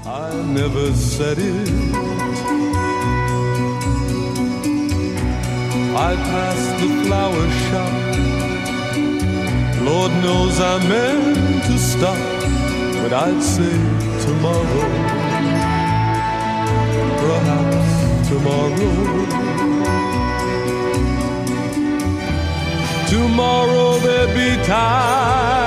I never said it. I passed the flower shop. Lord knows I meant to stop, but I'd say tomorrow, perhaps tomorrow. Tomorrow there'd be time